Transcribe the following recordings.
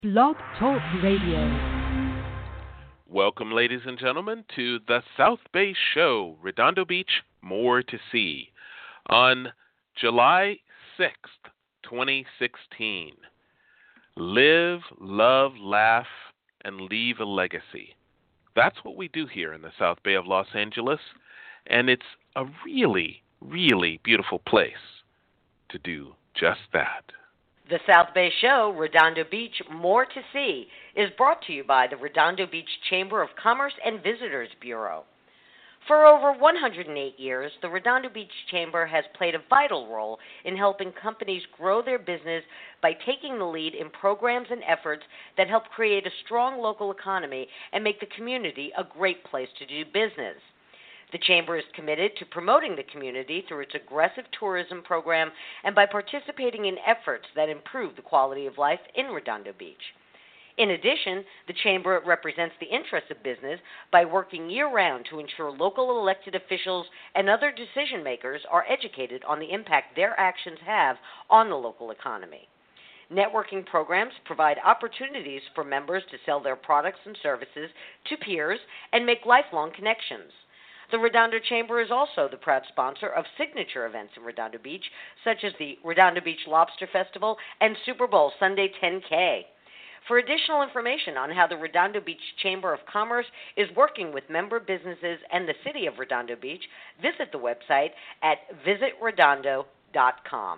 Blog Talk Radio. Welcome, ladies and gentlemen, to the South Bay Show, Redondo Beach, More to See, on July 6th, 2016. Live, love, laugh, and leave a legacy. That's what we do here in the South Bay of Los Angeles, and it's a really, really beautiful place to do just that. The South Bay Show, Redondo Beach, More to See, is brought to you by the Redondo Beach Chamber of Commerce and Visitors Bureau. For over 108 years, the Redondo Beach Chamber has played a vital role in helping companies grow their business by taking the lead in programs and efforts that help create a strong local economy and make the community a great place to do business. The Chamber is committed to promoting the community through its aggressive tourism program and by participating in efforts that improve the quality of life in Redondo Beach. In addition, the Chamber represents the interests of business by working year-round to ensure local elected officials and other decision-makers are educated on the impact their actions have on the local economy. Networking programs provide opportunities for members to sell their products and services to peers and make lifelong connections. The Redondo Chamber is also the proud sponsor of signature events in Redondo Beach, such as the Redondo Beach Lobster Festival and Super Bowl Sunday 10K. For additional information on how the Redondo Beach Chamber of Commerce is working with member businesses and the city of Redondo Beach, visit the website at visitredondo.com.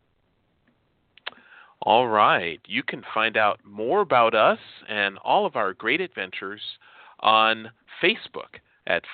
All right. You can find out more about us and all of our great adventures on Facebook at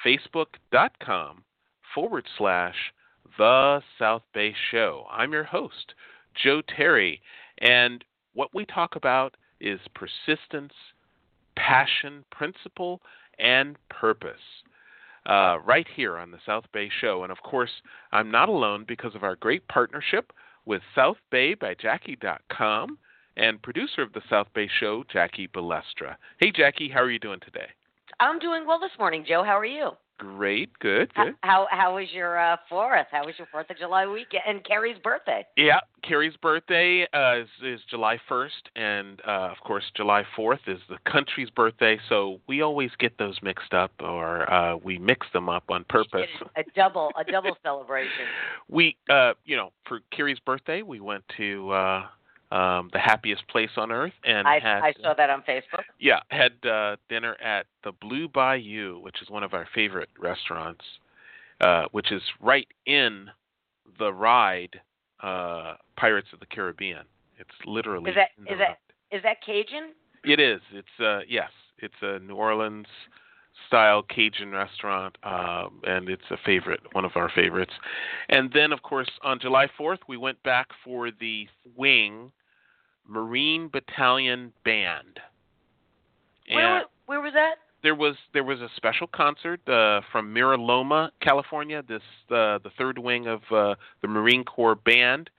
facebook.com/The South Bay Show. I'm your host, Joe Terry, and what we talk about is persistence, passion, principle, and purpose. Right here on the South Bay Show. And of course, I'm not alone because of our great partnership with SouthBayByJackie.com and producer of the South Bay Show, Jackie Balestra. Hey, Jackie, how are you doing today? I'm doing well this morning, Joe. How are you? Great, good. How was your 4th? How was your 4th of July weekend and Carrie's birthday? Yeah, Carrie's birthday is July 1st, and of course July 4th is the country's birthday, so we always get those mixed up, or we mix them up on purpose. A double celebration. We, for Carrie's birthday, we went to the happiest place on earth, and I saw that on Facebook. Yeah, had dinner at the Blue Bayou, which is one of our favorite restaurants, which is right in the ride Pirates of the Caribbean. It's literally is that Cajun? It is. It's yes, it's a New Orleans style Cajun restaurant, and it's one of our favorites. And then, of course, on July 4th, we went back for the Wing Marine Battalion Band. Where was that? There was a special concert from Mira Loma, California. The third wing of the Marine Corps Band.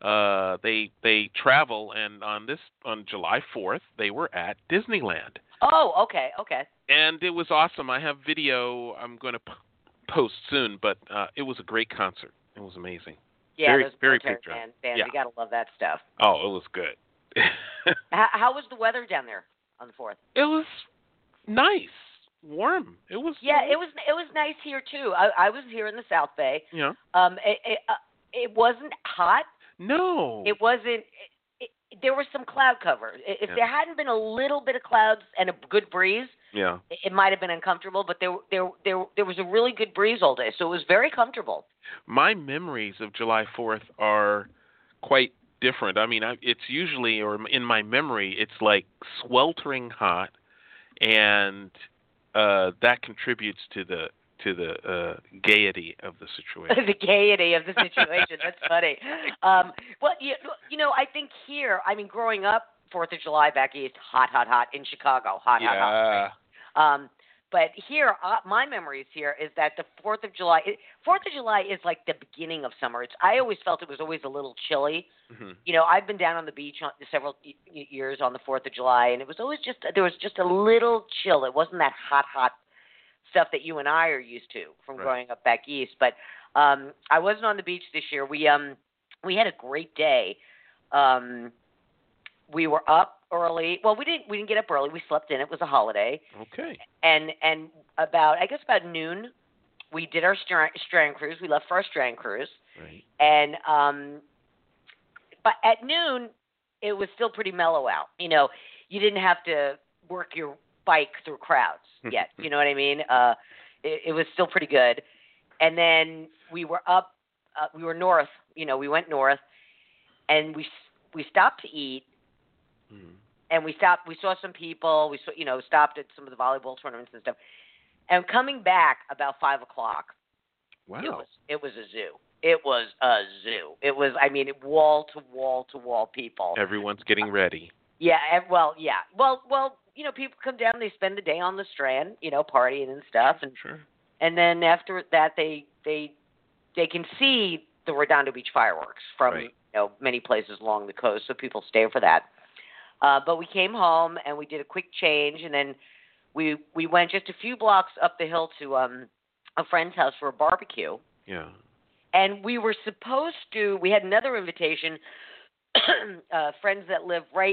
They travel, and on July 4th they were at Disneyland. Oh, okay. And it was awesome. I have video I'm going to post soon, but it was a great concert. It was amazing. Yeah, very patriotic. Band. Yeah. You gotta love that stuff. Oh, it was good. How was the weather down there on the 4th? It was nice, warm. It was. Yeah, it was nice here too. I was here in the South Bay. Yeah. It wasn't hot. No. It wasn't. There was some cloud cover. If there hadn't been a little bit of clouds and a good breeze, it might have been uncomfortable. But there was a really good breeze all day, so it was very comfortable. My memories of July 4th are quite different. I mean, it's usually, or in my memory, it's like sweltering hot, and that contributes to the gaiety of the situation. The gaiety of the situation. That's funny. Well, I think here, I mean, growing up, 4th of July back east, hot in Chicago, hot. But here, my memories here is that the 4th of July is like the beginning of summer. I always felt it was always a little chilly. Mm-hmm. I've been down on the beach several years on the 4th of July, and it was always there was just a little chill. It wasn't that hot stuff that you and I are used to from growing up back east. But I wasn't on the beach this year. We had a great day. We were up early. Well, we didn't get up early. We slept in. It was a holiday. Okay. And about noon, we did our strand cruise. We left for our strand cruise. Right. And but at noon, it was still pretty mellow out. You know, you didn't have to work your bike through crowds yet. You know what I mean? It was still pretty good. And then we were up. We were north. You know, we went north, and we stopped to eat. Mm. And we stopped. We saw some people. We stopped at some of the volleyball tournaments and stuff. And coming back about 5 o'clock, Wow. It was a zoo. It was a zoo. It was, I mean, wall to wall people. Everyone's getting ready. Yeah. Well, yeah. Well, you know, people come down. They spend the day on the Strand, you know, partying and stuff, and Sure. and then after that, they can see the Redondo Beach fireworks from Right. you know many places along the coast, so people stay for that. But we came home and we did a quick change, and then we went just a few blocks up the hill to a friend's house for a barbecue. Yeah. And we were supposed to. We had another invitation, friends that live right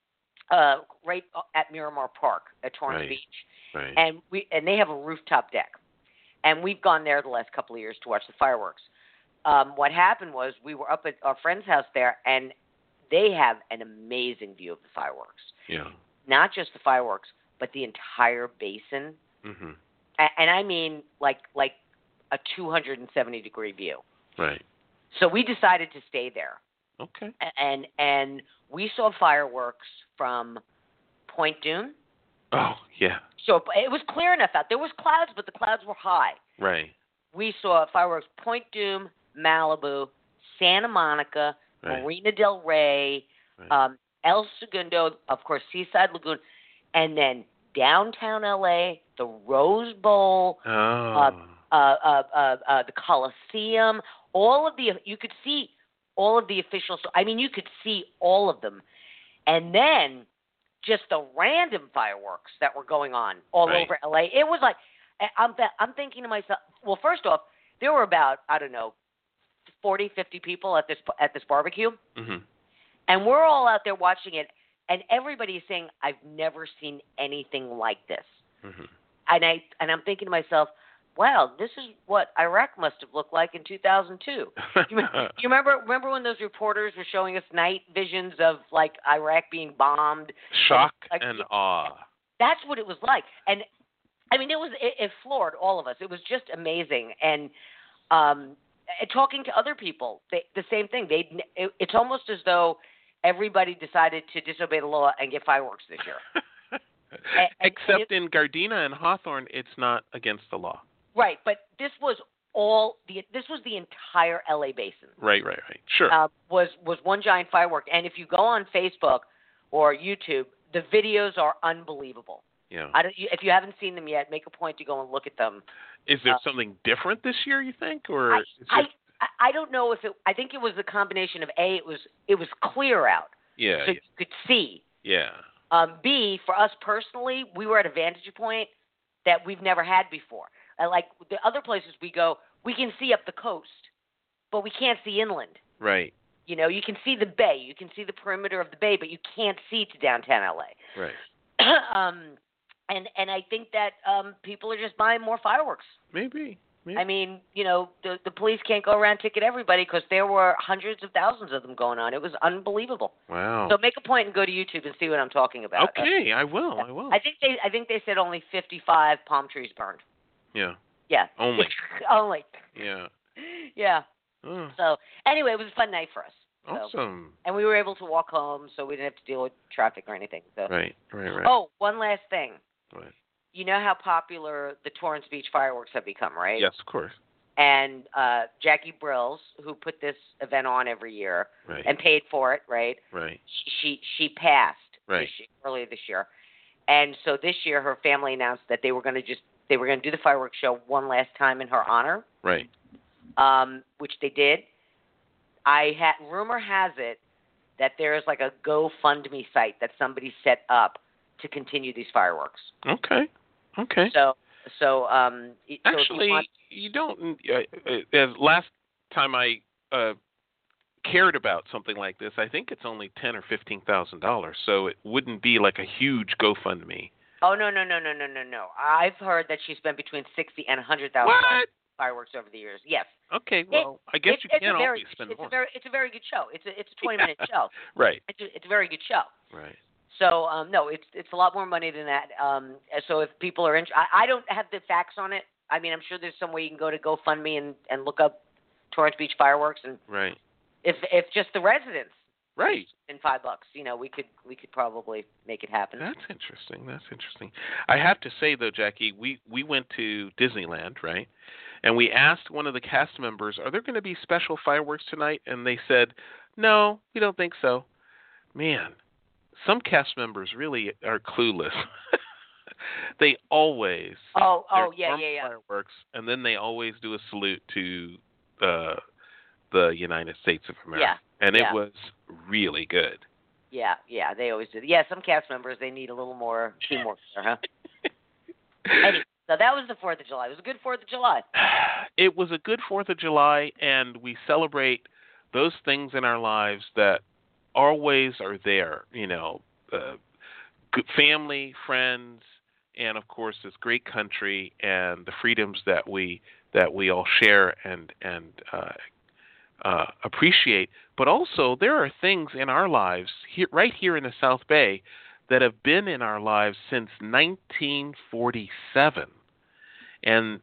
at Miramar Park at Torrance Right. Beach, Right. and they have a rooftop deck, and we've gone there the last couple of years to watch the fireworks. What happened was we were up at our friend's house there, and they have an amazing view of the fireworks. Yeah. Not just the fireworks, but the entire basin, Mhm. and I mean like a 270-degree view. Right. So we decided to stay there, Okay. and we saw fireworks from Point Dume. Oh, yeah. So it was clear enough out. There was clouds, but the clouds were high. Right. We saw fireworks Point Dume, Malibu, Santa Monica, Right. Marina del Rey, Right. El Segundo, of course, Seaside Lagoon, and then downtown LA, the Rose Bowl, Oh. the Coliseum, you could see all of the officials. I mean, you could see all of them. And then just the random fireworks that were going on all Right. over LA. It was like, I'm thinking to myself, well, first off, there were about, I don't know, 40, 50 people at this barbecue. Mhm. And we're all out there watching it, and everybody is saying, I've never seen anything like this. Mhm. And I'm thinking to myself, wow, this is what Iraq must have looked like in 2002. You remember when those reporters were showing us night visions of like Iraq being bombed? Shock like, and awe. That's what it was like. And I mean, it floored all of us. It was just amazing. And talking to other people, the same thing. It's almost as though everybody decided to disobey the law and get fireworks this year. Except in Gardena and Hawthorne, it's not against the law. Right, but this was the entire LA basin. Right. Sure. Was one giant firework, and if you go on Facebook or YouTube, the videos are unbelievable. Yeah. If you haven't seen them yet, make a point to go and look at them. Is there something different this year, you think, or it's just... I don't know if it. I think it was a combination of A, it was clear out, Yeah. so you could see. Yeah. B, for us personally, we were at a vantage point that we've never had before. Like the other places we go, we can see up the coast, but we can't see inland. Right. You know, you can see the bay, you can see the perimeter of the bay, but you can't see to downtown LA. Right. And I think that people are just buying more fireworks. Maybe. I mean, you know, the police can't go around ticket everybody because there were hundreds of thousands of them going on. It was unbelievable. Wow. So make a point and go to YouTube and see what I'm talking about. Okay, I will. I think they said only 55 palm trees burned. Yeah. Yeah. Only. Only. Yeah. Yeah. Oh, So anyway, it was a fun night for us. So, awesome. and we were able to walk home, so we didn't have to deal with traffic or anything. So. Right. Oh, one last thing. What? You know how popular the Torrance Beach fireworks have become, right? Yes, of course. And Jackie Brills, who put this event on every year Right. and paid for it, right? Right. She passed Right. earlier this year, and so this year her family announced that they were going to do the fireworks show one last time in her honor. Right. Which they did. Rumor has it that there is like a GoFundMe site that somebody set up to continue these fireworks. Okay. So Actually, you don't. Last time I cared about something like this, I think it's only $10,000 or $15,000, so it wouldn't be like a huge GoFundMe. Oh, no. I've heard that she spent between $60,000 and $100,000 What? fireworks over the years. Yes. Okay, well, I guess you can't always spend more. It's a very good show. It's a 20-minute show. Right. It's a very good show. Right. So no, it's a lot more money than that. So if people are interested, I don't have the facts on it. I mean, I'm sure there's some way you can go to GoFundMe and look up Torrance Beach fireworks, and right. If just the residents, right, in $5, we could probably make it happen. That's interesting. I have to say though, Jackie, we went to Disneyland, right? And we asked one of the cast members, "Are there going to be special fireworks tonight?" And they said, "No, we don't think so." Man, some cast members really are clueless. They always fireworks, and then they always do a salute to the United States of America. Yeah. And it was really good. Yeah, they always do. Yeah, some cast members, they need a little more teamwork there, huh? Anyway, so that was the 4th of July. It was a good 4th of July. It was a good 4th of July, and we celebrate those things in our lives that always are there, good family, friends, and, of course, this great country and the freedoms that we all share and appreciate. But also, there are things in our lives right here in the South Bay that have been in our lives since 1947. And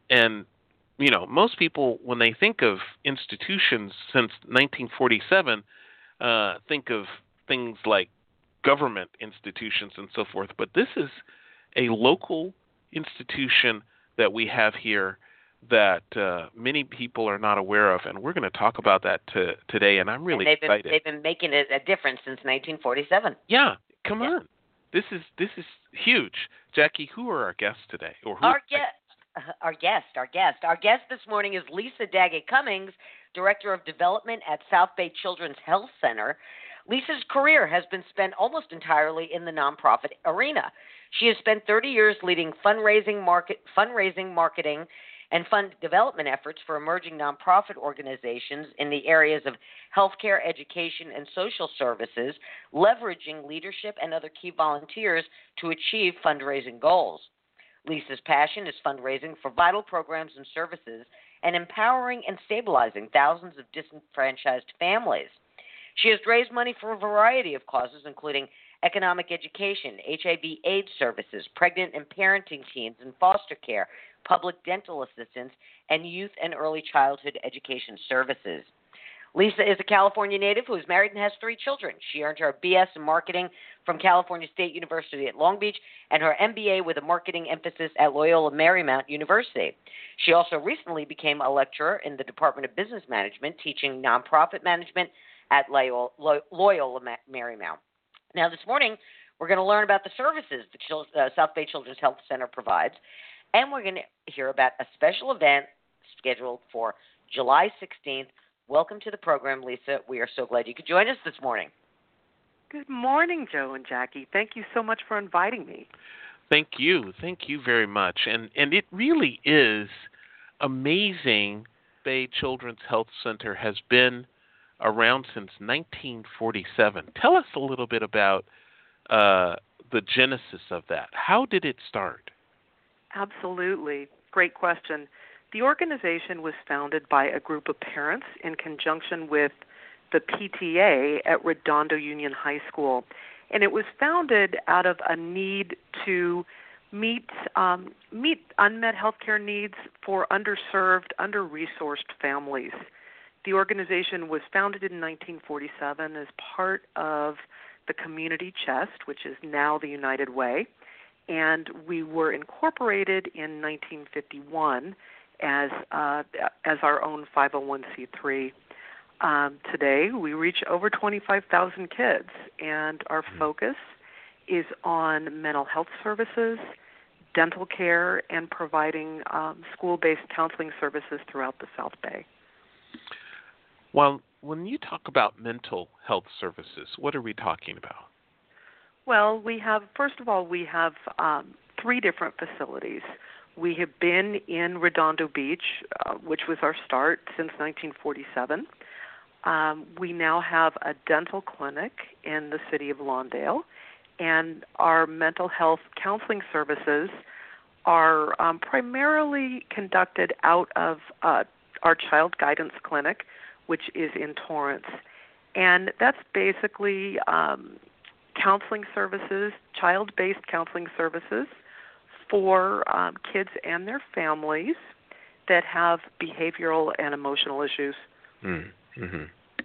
most people, when they think of institutions since 1947, think of things like government institutions and so forth. But this is a local institution that we have here that many people are not aware of, and we're going to talk about that today, and I'm really excited. They've been making a difference since 1947. Yeah, come on. This is huge. Jackie, who are our guests today? Our guest this morning is Lisa Daggett Cummings, Director of Development at South Bay Children's Health Center. Lisa's career has been spent almost entirely in the nonprofit arena. She has spent 30 years leading fundraising, marketing, and fund development efforts for emerging nonprofit organizations in the areas of healthcare, education, and social services, leveraging leadership and other key volunteers to achieve fundraising goals. Lisa's passion is fundraising for vital programs and services and empowering and stabilizing thousands of disenfranchised families. She has raised money for a variety of causes, including economic education, HIV/AIDS services, pregnant and parenting teens in foster care, public dental assistance, and youth and early childhood education services. Lisa is a California native who is married and has 3 children. She earned her BS in marketing from California State University at Long Beach and her MBA with a marketing emphasis at Loyola Marymount University. She also recently became a lecturer in the Department of Business Management, teaching nonprofit management at Loyola Marymount. Now, this morning, we're going to learn about the services the South Bay Children's Health Center provides, and we're going to hear about a special event scheduled for July 16th. Welcome to the program, Lisa. We are so glad you could join us this morning. Good morning, Joe and Jackie. Thank you so much for inviting me. Thank you. Thank you very much. And it really is amazing. Bay Children's Health Center has been around since 1947. Tell us a little bit about the genesis of that. How did it start? Absolutely. Great question. The organization was founded by a group of parents in conjunction with the PTA at Redondo Union High School. And it was founded out of a need to meet unmet healthcare needs for underserved, under-resourced families. The organization was founded in 1947 as part of the Community Chest, which is now the United Way, and we were incorporated in 1951 as our own 501c3. Today, we reach over 25,000 kids, and our focus is on mental health services, dental care, and providing school-based counseling services throughout the South Bay. Well, when you talk about mental health services, what are we talking about? Well, we have 3 different facilities. We have been in Redondo Beach, which was our start since 1947. We now have a dental clinic in the city of Lawndale, and our mental health counseling services are primarily conducted out of our child guidance clinic, which is in Torrance. And that's basically counseling services, child-based counseling services for kids and their families that have behavioral and emotional issues. Mm-hmm.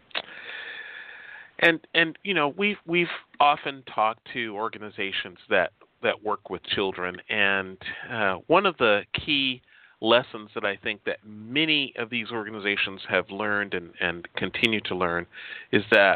And we've often talked to organizations that work with children, and one of the key lessons that I think that many of these organizations have learned and continue to learn is that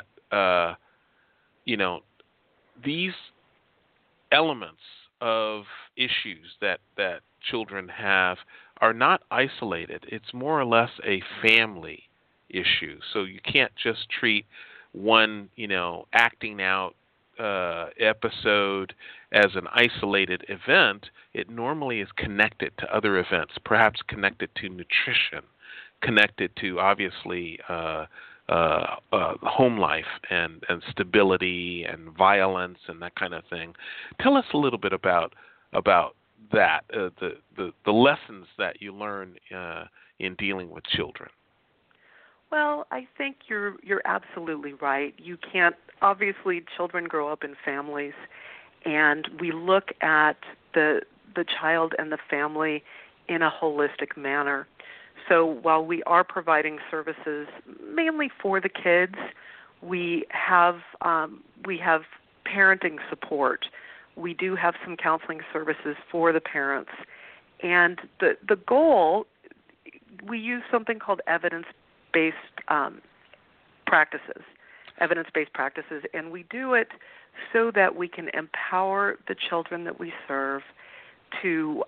these elements of issues that children have are not isolated. It's more or less a family issue. So you can't just treat one, acting out episode as an isolated event. It normally is connected to other events, perhaps connected to nutrition, connected to obviously home life and stability and violence and that kind of thing. Tell us a little bit about that, the lessons that you learn in dealing with children. Well, I think you're absolutely right. You can't, obviously, children grow up in families, and we look at the child and the family in a holistic manner. So while we are providing services mainly for the kids, we have parenting support. We do have some counseling services for the parents, and the goal, we use something called evidence-based practices, and we do it so that we can empower the children that we serve to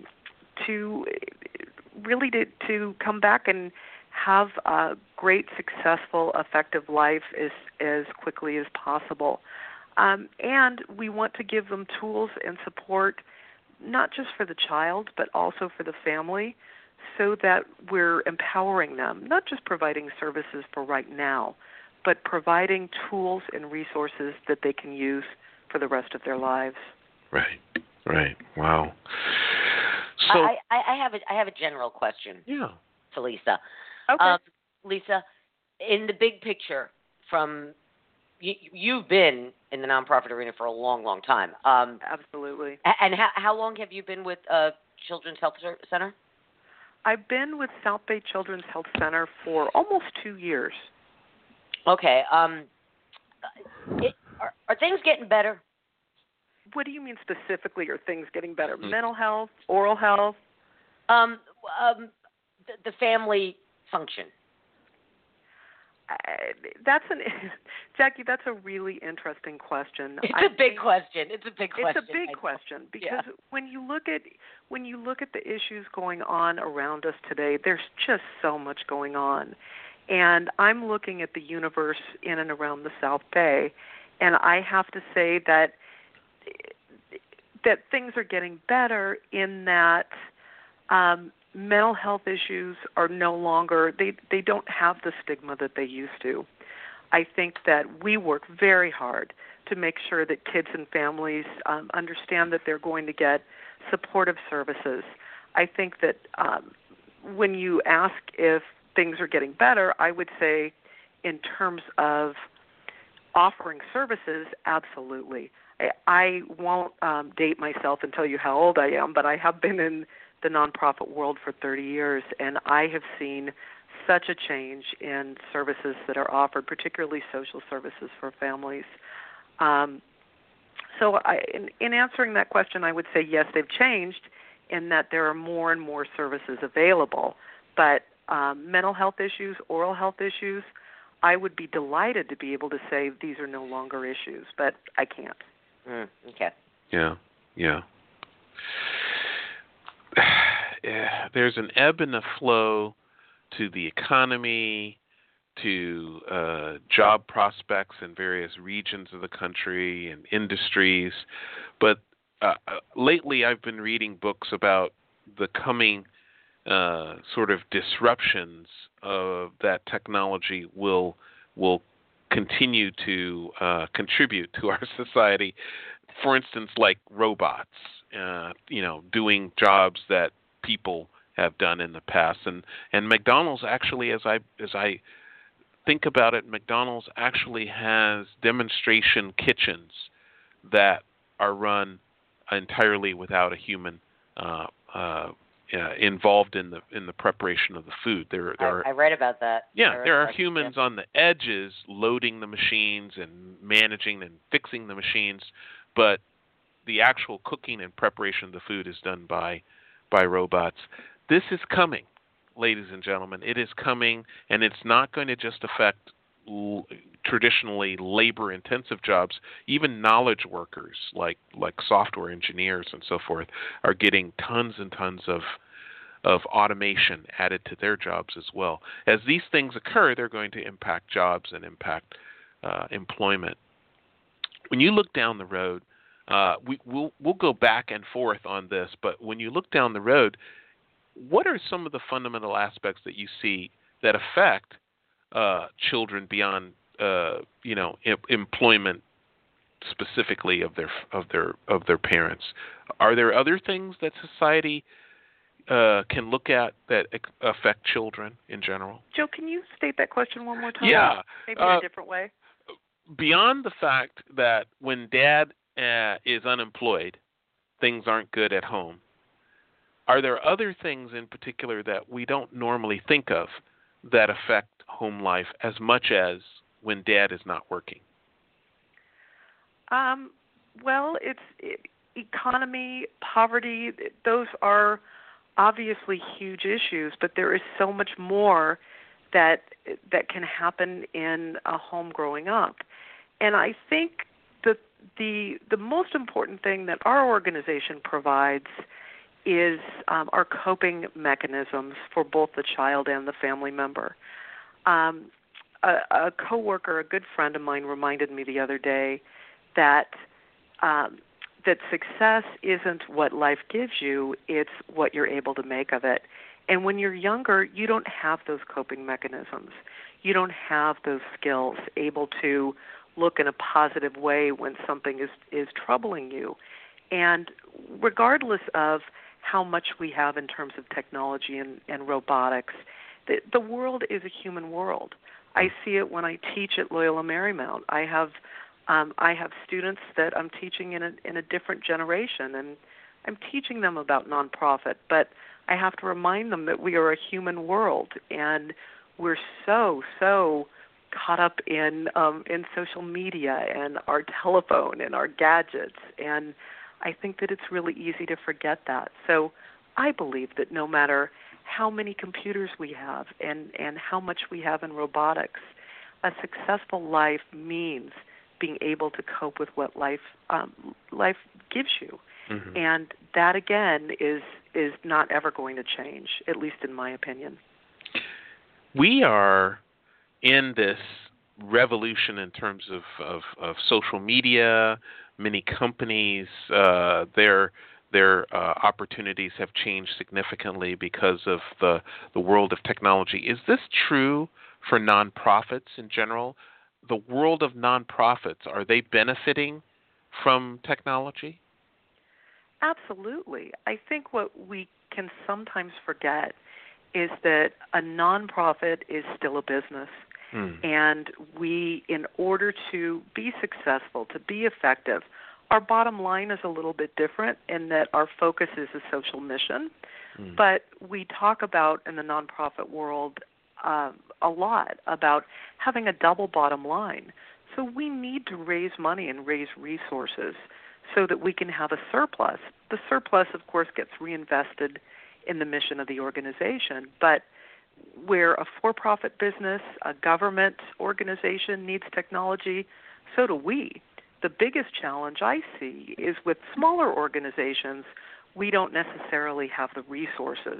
really to come back and have a great, successful, effective life as quickly as possible. And we want to give them tools and support, not just for the child, but also for the family, so that we're empowering them, not just providing services for right now, but providing tools and resources that they can use for the rest of their lives. Right. Wow. So I have a general question. Yeah. To Lisa. Okay. Lisa, in the big picture, from you've been in the nonprofit arena for a long, long time. Absolutely. And how long have you been with Children's Health Center? I've been with South Bay Children's Health Center for almost 2 years. Okay. Are things getting better? What do you mean specifically? Are things getting better? Mental health, oral health? The family function. Jackie, that's a really interesting question. It's a big question because when you look at the issues going on around us today, there's just so much going on. And I'm looking at the universe in and around the South Bay, and I have to say that things are getting better in that mental health issues are no longer, they don't have the stigma that they used to. I think that we work very hard to make sure that kids and families understand that they're going to get supportive services. I think that when you ask if things are getting better, I would say in terms of offering services, absolutely. I won't date myself and tell you how old I am, but I have been in the nonprofit world for 30 years, and I have seen such a change in services that are offered, particularly social services for families. So in answering that question, I would say yes, they've changed in that there are more and more services available, but mental health issues, oral health issues, I would be delighted to be able to say these are no longer issues, but I can't. Okay. Yeah. There's an ebb and a flow to the economy, to job prospects in various regions of the country and industries. But lately I've been reading books about the coming sort of disruptions of that technology will continue to contribute to our society. For instance, like robots, doing jobs that people have done in the past, and McDonald's actually, as I think about it, McDonald's actually has demonstration kitchens that are run entirely without a human involved in the preparation of the food. I read about that. Yeah, there are humans on the edges loading the machines and managing and fixing the machines, but the actual cooking and preparation of the food is done by robots. This is coming, ladies and gentlemen. It is coming, and it's not going to just affect traditionally labor-intensive jobs. Even knowledge workers, like software engineers and so forth, are getting tons and tons of automation added to their jobs as well. As these things occur, they're going to impact jobs and impact employment. When you look down the road, we'll go back and forth on this, but when you look down the road, what are some of the fundamental aspects that you see that affect children beyond employment specifically of their parents? Are there other things that society can look at that affect children in general? Joe, can you state that question one more time? Yeah. Maybe in a different way. Beyond the fact that when dad is unemployed, things aren't good at home, are there other things in particular that we don't normally think of that affect home life as much as when dad is not working? Well, it's economy, poverty. Those are obviously huge issues, but there is so much more that can happen in a home growing up. And I think that the most important thing that our organization provides is our coping mechanisms for both the child and the family member. A coworker, a good friend of mine, reminded me the other day that success isn't what life gives you, it's what you're able to make of it. And when you're younger, you don't have those coping mechanisms. You don't have those skills able to look in a positive way when something is troubling you. And regardless of how much we have in terms of technology and robotics, the world is a human world. I see it when I teach at Loyola Marymount. I have students that I'm teaching in a different generation, and I'm teaching them about nonprofit, but I have to remind them that we are a human world, and we're so caught up in social media and our telephone and our gadgets, and I think that it's really easy to forget that. So I believe that no matter how many computers we have and how much we have in robotics, a successful life means being able to cope with what life gives you. Mm-hmm. And that, again, is not ever going to change, at least in my opinion. We are in this revolution in terms of social media. Many companies, their opportunities have changed significantly because of the world of technology. Is this true for nonprofits in general? The world of nonprofits, are they benefiting from technology? Absolutely. I think what we can sometimes forget is that a nonprofit is still a business. And we, in order to be successful, to be effective, our bottom line is a little bit different in that our focus is a social mission. But we talk about, in the nonprofit world, a lot about having a double bottom line. So we need to raise money and raise resources so that we can have a surplus. The surplus, of course, gets reinvested in the mission of the organization, but where a for-profit business, a government organization needs technology, so do we. The biggest challenge I see is with smaller organizations, we don't necessarily have the resources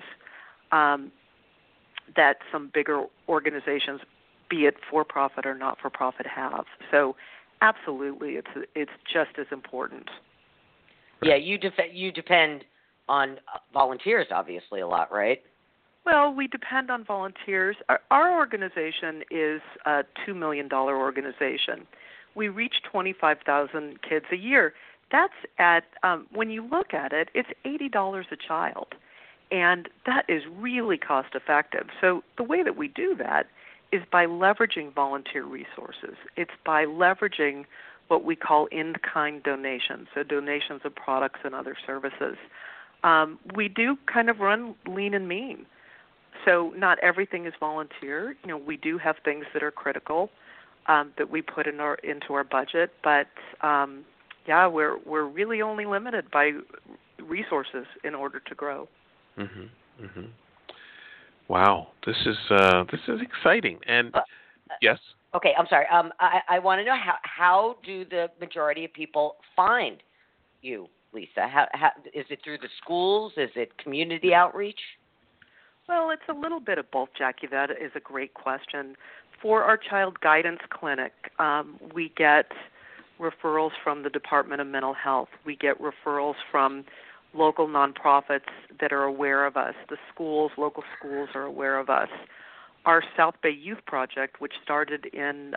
that some bigger organizations, be it for-profit or not-for-profit, have. So absolutely, it's just as important. Yeah, you depend on volunteers, obviously, a lot, right? Well, we depend on volunteers. Our organization is a $2 million organization. We reach 25,000 kids a year. That's at, when you look at it, it's $80 a child. And that is really cost effective. So the way that we do that is by leveraging volunteer resources. It's by leveraging what we call in-kind donations, so donations of products and other services. We do kind of run lean and mean. So not everything is volunteer. You know, we do have things that are critical that we put into our budget, but we're really only limited by resources in order to grow. Mm-hmm. Mm-hmm. Wow, this is exciting. And yes. Okay, I'm sorry. I want to know how do the majority of people find you, Lisa? How is it through the schools? Is it community outreach? Well, it's a little bit of both, Jackie. That is a great question. For our child guidance clinic, we get referrals from the Department of Mental Health. We get referrals from local nonprofits that are aware of us. The schools, local schools are aware of us. Our South Bay Youth Project, which started in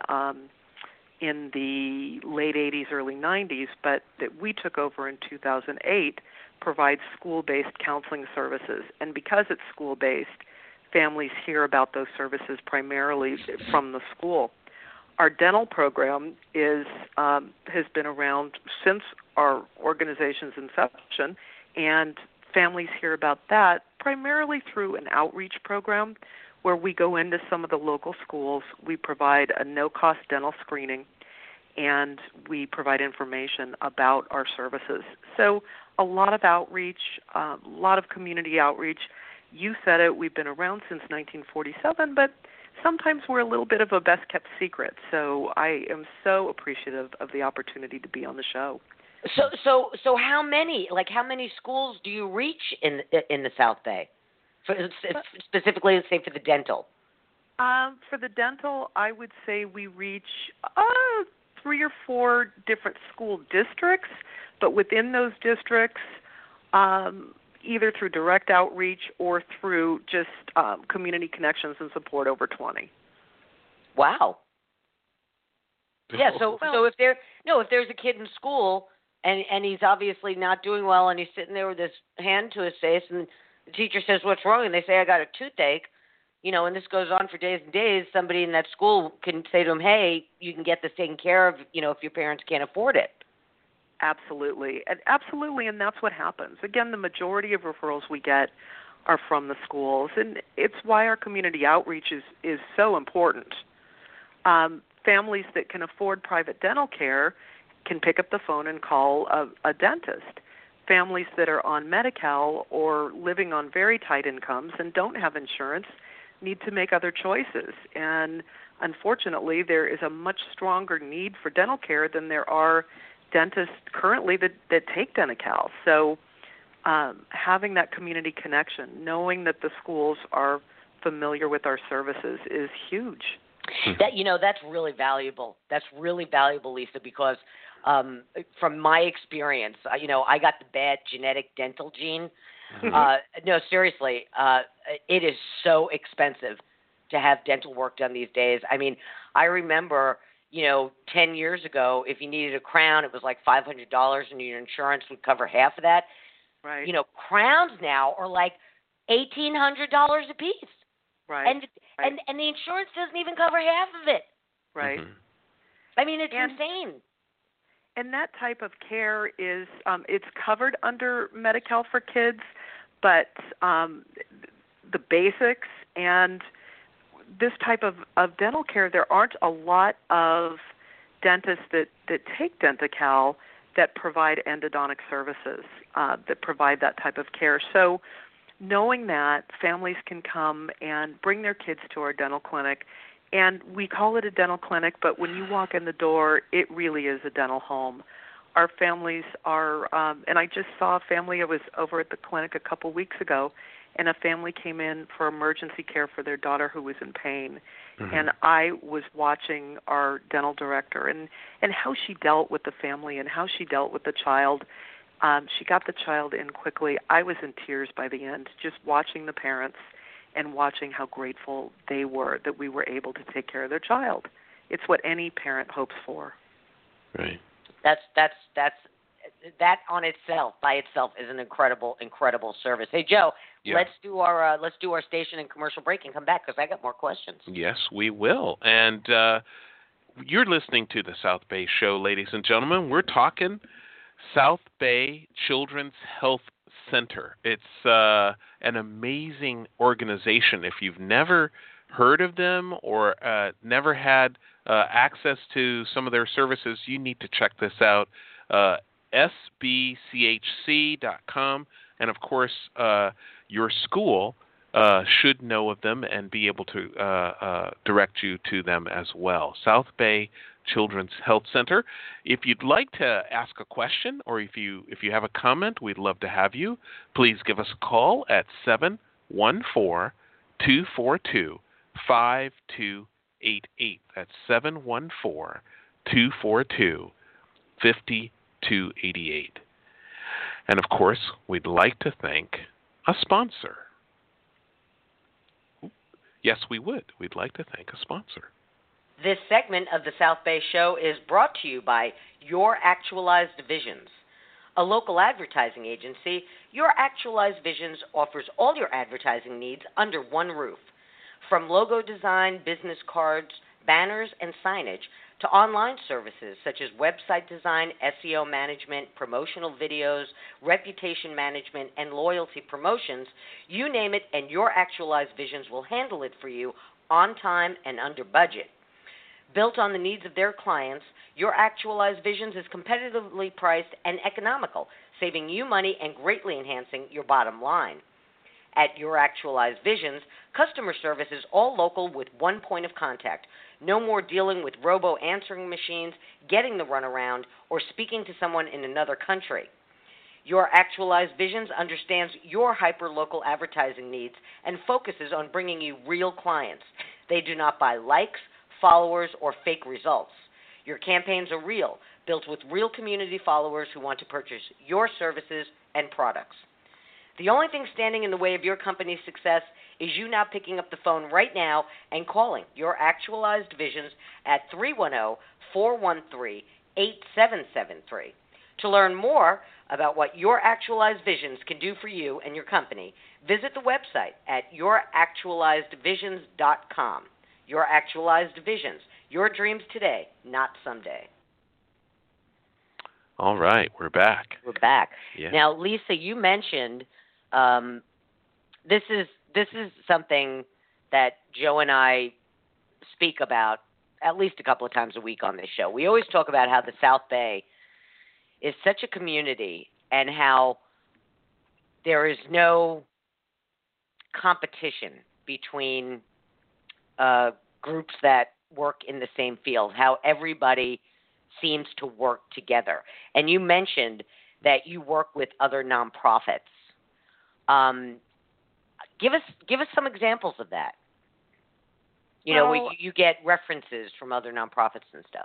the late 80s, early 90s, but that we took over in 2008, provides school-based counseling services. And because it's school-based, families hear about those services primarily from the school. Our dental program has been around since our organization's inception, and families hear about that primarily through an outreach program where we go into some of the local schools. We provide a no-cost dental screening, and we provide information about our services. So a lot of outreach, a lot of community outreach. You said it, we've been around since 1947, but sometimes we're a little bit of a best-kept secret. So I am so appreciative of the opportunity to be on the show. So how many schools do you reach in the South Bay? Specifically, let's say for the dental. For the dental, I would say we reach 3 or 4 different school districts, but within those districts, either through direct outreach or through just community connections and support, over 20. Wow. Yeah. So if there's a kid in school and he's obviously not doing well, and he's sitting there with his hand to his face, and the teacher says, "What's wrong?" and they say, "I got a toothache," and this goes on for days and days, somebody in that school can say to him, "Hey, you can get this taken care of, if your parents can't afford it." Absolutely, and that's what happens. Again, the majority of referrals we get are from the schools, and it's why our community outreach is so important. Families that can afford private dental care can pick up the phone and call a dentist. Families that are on Medi-Cal or living on very tight incomes and don't have insurance need to make other choices. And unfortunately, there is a much stronger need for dental care than there are dentists currently that take Denti-Cal. So having that community connection, knowing that the schools are familiar with our services, is huge. That's really valuable. That's really valuable, Lisa, because from my experience, I got the bad genetic dental gene. No, seriously, it is so expensive to have dental work done these days. I mean, I remember, 10 years ago, if you needed a crown, it was like $500, and your insurance would cover half of that. Right. Crowns now are like $1,800 a piece. Right. And the insurance doesn't even cover half of it. Right. Mm-hmm. I mean, it's insane. And that type of care is it's covered under Medi-Cal for kids, but the basics and this type of dental care, there aren't a lot of dentists that take Denti-Cal that provide endodontic services, that provide that type of care. So knowing that, families can come and bring their kids to our dental clinic, and we call it a dental clinic, but when you walk in the door, it really is a dental home. Our families are, and I just saw a family, I was over at the clinic a couple weeks ago, and a family came in for emergency care for their daughter who was in pain. Mm-hmm. And I was watching our dental director and how she dealt with the family and how she dealt with the child. She got the child in quickly. I was in tears by the end, just watching the parents and watching how grateful they were that we were able to take care of their child. It's what any parent hopes for. Right. That on itself, by itself, is an incredible service. Hey, Joe, let's do our station and commercial break and come back because I got more questions. Yes, we will. And you're listening to the South Bay Show, ladies and gentlemen. We're talking South Bay Children's Health Center. It's an amazing organization. If you've never heard of them or never had access to some of their services, you need to check this out. SBCHC.com, and of course, your school should know of them and be able to direct you to them as well. South Bay Children's Health Center. If you'd like to ask a question or if you have a comment, we'd love to have you. Please give us a call at 714-242-5288. That's 714-242-5288. And of course, we'd like to thank a sponsor. Yes, we would. We'd like to thank a sponsor. This segment of the South Bay Show is brought to you by Your Actualized Visions. A local advertising agency, Your Actualized Visions offers all your advertising needs under one roof. From logo design, business cards, banners, and signage, to online services such as website design, SEO management, promotional videos, reputation management, and loyalty promotions, you name it, and Your Actualized Visions will handle it for you on time and under budget. Built on the needs of their clients, Your Actualized Visions is competitively priced and economical, saving you money and greatly enhancing your bottom line. At Your Actualized Visions, customer service is all local with one point of contact. No more dealing with robo-answering machines, getting the runaround, or speaking to someone in another country. Your Actualized Visions understands your hyper-local advertising needs and focuses on bringing you real clients. They do not buy likes, followers, or fake results. Your campaigns are real, built with real community followers who want to purchase your services and products. The only thing standing in the way of your company's success is you now picking up the phone right now and calling Your Actualized Visions at 310-413-8773. To learn more about what Your Actualized Visions can do for you and your company, visit the website at youractualizedvisions.com. Your Actualized Visions, your dreams today, not someday. All right, we're back. We're back. Yeah. Now, Lisa, you mentioned this is something that Joe and I speak about at least a couple of times a week on this show. We always talk about how the South Bay is such a community and how there is no competition between groups that work in the same field, how everybody seems to work together. And you mentioned that you work with other nonprofits. Give us some examples of that. You know, you get references from other nonprofits and stuff.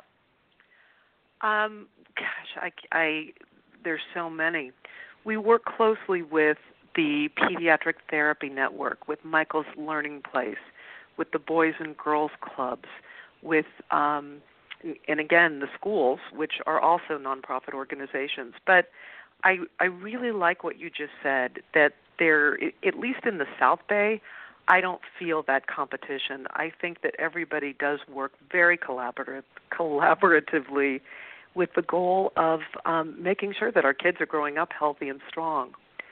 There's so many. We work closely with the Pediatric Therapy Network, with Michael's Learning Place, with the Boys and Girls Clubs, with, and again, the schools, which are also nonprofit organizations. But I really like what you just said, that there, at least in the South Bay, I don't feel that competition. I think that everybody does work very collaboratively with the goal of making sure that our kids are growing up healthy and strong.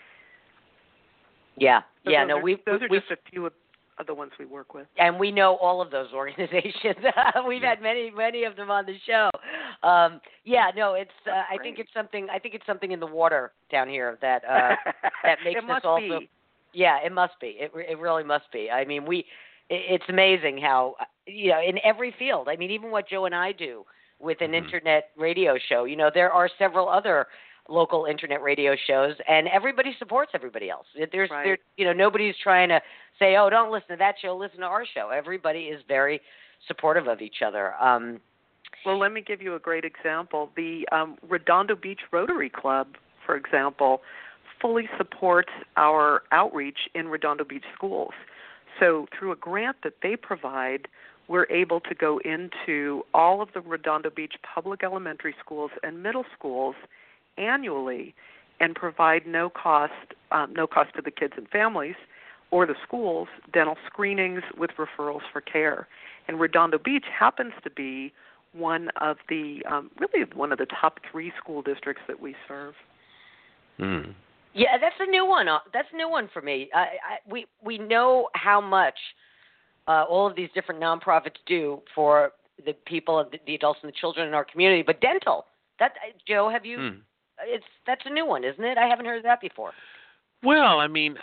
Yeah, those are just a few of the ones we work with, and we know all of those organizations. We've had many of them on the show. I think it's something. I think it's something in the water down here that that makes it must us also. Be. Yeah, it must be. It really must be. I mean, it's amazing how, you know, in every field. I mean, even what Joe and I do with an internet radio show. You know, there are several other local internet radio shows, and everybody supports everybody else. There's nobody's trying to say, oh, don't listen to that show, listen to our show. Everybody is very supportive of each other. Well, let me give you a great example. The Redondo Beach Rotary Club, for example, fully supports our outreach in Redondo Beach schools. So through a grant that they provide, we're able to go into all of the Redondo Beach public elementary schools and middle schools annually and provide no cost to the kids and families or the schools dental screenings with referrals for care. And Redondo Beach happens to be one of the top 3 school districts that we serve. Mm. Yeah, that's a new one. That's a new one for me. We know how much all of these different nonprofits do for the people, the adults, and the children in our community. But dental, Joe, have you? That's a new one, isn't it? I haven't heard that before. Well, I mean,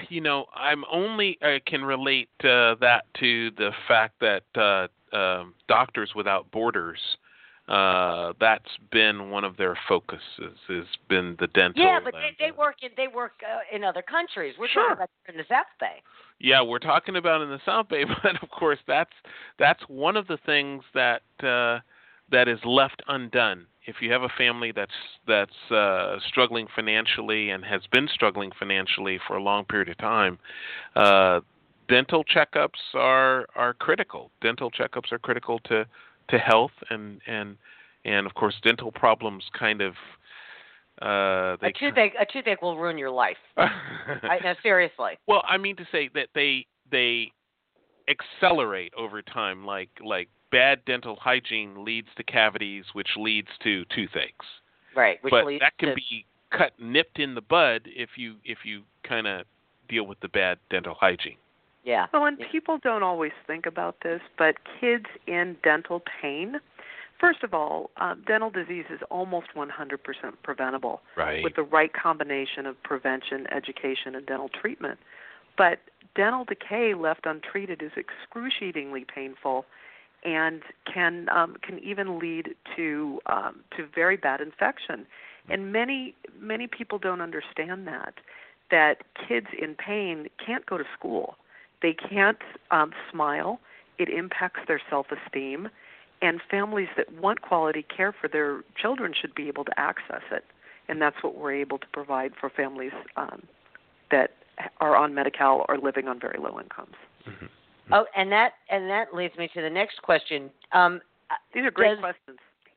I can relate that to the fact that Doctors Without Borders, that's been one of their focuses, has been the dental. Yeah, but they work in other countries. We're talking about in the South Bay. Yeah, we're talking about in the South Bay, but of course that's one of the things that is left undone. If you have a family that's struggling financially and has been struggling financially for a long period of time, dental checkups are critical. Dental checkups are critical to health, and of course dental problems kind of a toothache will ruin your life. No, seriously. Well, I mean to say that they accelerate over time, like bad dental hygiene leads to cavities, which leads to toothaches. Right. But that can be nipped in the bud if you kind of deal with the bad dental hygiene. Yeah. Well, and people don't always think about this, but kids in dental pain, first of all, dental disease is almost 100% preventable with the right combination of prevention, education, and dental treatment. But dental decay left untreated is excruciatingly painful and can even lead to very bad infection. And many people don't understand that kids in pain can't go to school. They can't smile. It impacts their self-esteem. And families that want quality care for their children should be able to access it. And that's what we're able to provide for families that are on Medi-Cal or living on very low incomes. Mm-hmm. Oh, and that leads me to the next question. These are great questions.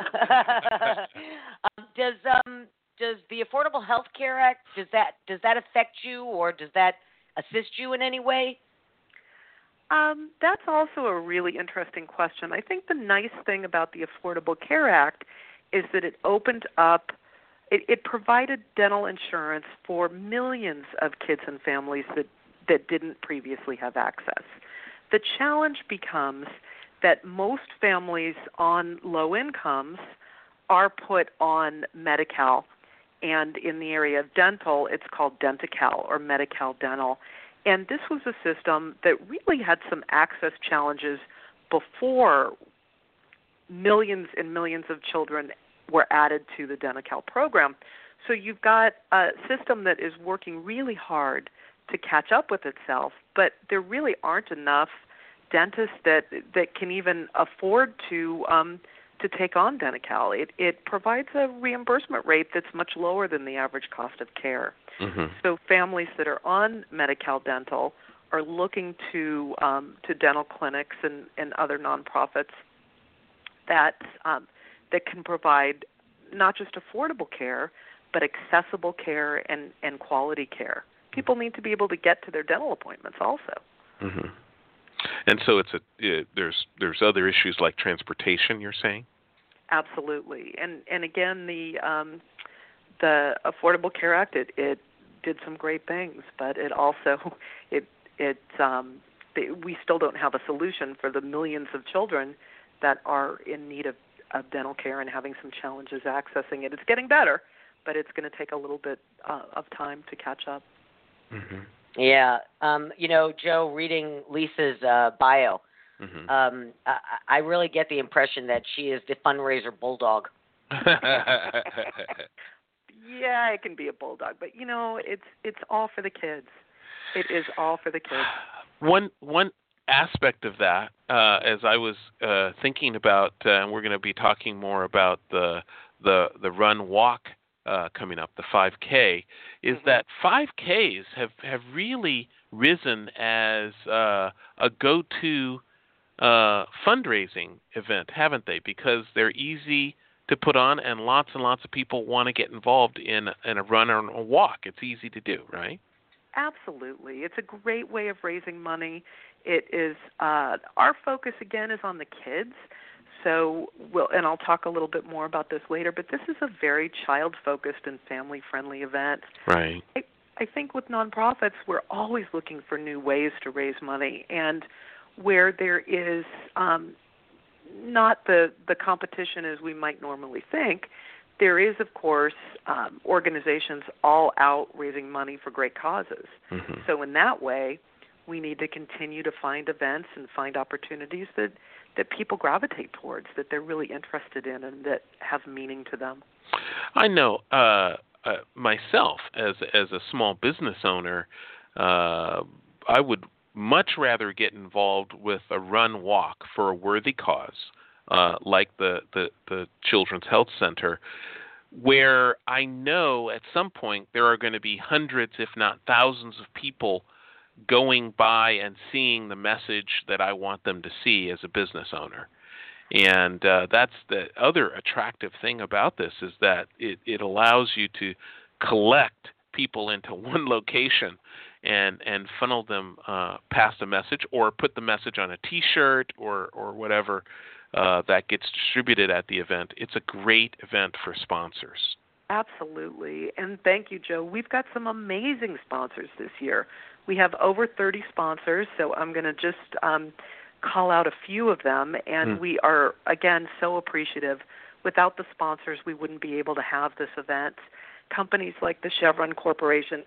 Does the Affordable Health Care Act, does that affect you, or does that assist you in any way? That's also a really interesting question. I think the nice thing about the Affordable Care Act is that it opened up, it provided dental insurance for millions of kids and families that didn't previously have access. The challenge becomes that most families on low incomes are put on Medi-Cal, and in the area of dental, it's called Denti-Cal or Medi-Cal Dental. And this was a system that really had some access challenges before millions and millions of children were added to the Denti-Cal program. So you've got a system that is working really hard to catch up with itself, but there really aren't enough dentists that can even afford to take on Denti-Cal. It provides a reimbursement rate that's much lower than the average cost of care. Mm-hmm. So families that are on Medi-Cal Dental are looking to dental clinics and other nonprofits that can provide not just affordable care, but accessible care and quality care. People need to be able to get to their dental appointments also. Mm-hmm. And so there's other issues like transportation, you're saying? Absolutely. And again, the Affordable Care Act, it did some great things, but it also we still don't have a solution for the millions of children that are in need of dental care and having some challenges accessing it. It's getting better, but it's going to take a little bit of time to catch up. Mm-hmm. Yeah. Joe, reading Lisa's bio, mm-hmm. I really get the impression that she is the fundraiser bulldog. Yeah, it can be a bulldog, but it's all for the kids. It is all for the kids. One aspect of that, as I was thinking about, and we're going to be talking more about the run walk coming up, the 5K, is mm-hmm. that 5Ks have really risen as a go-to fundraising event, haven't they? Because they're easy to put on, and lots of people want to get involved in a run or a walk. It's easy to do, right? Absolutely. It's a great way of raising money. It is our focus again is on the kids. So and I'll talk a little bit more about this later, but this is a very child-focused and family-friendly event. Right. I think with nonprofits, we're always looking for new ways to raise money, and where there is not the competition as we might normally think, there is, of course, organizations all out raising money for great causes. Mm-hmm. So in that way, we need to continue to find events and find opportunities that people gravitate towards, that they're really interested in and that have meaning to them. I know myself, as a small business owner, I would much rather get involved with a run walk for a worthy cause, like the Children's Health Center, where I know at some point there are going to be hundreds, if not thousands, of people going by and seeing the message that I want them to see as a business owner. And that's the other attractive thing about this, is that it allows you to collect people into one location and funnel them past a message, or put the message on a T-shirt or whatever that gets distributed at the event. It's a great event for sponsors. Absolutely. And thank you, Joe. We've got some amazing sponsors this year. We have over 30 sponsors, so I'm going to just call out a few of them. And we are, again, so appreciative. Without the sponsors, we wouldn't be able to have this event. Companies like the Chevron Corporation,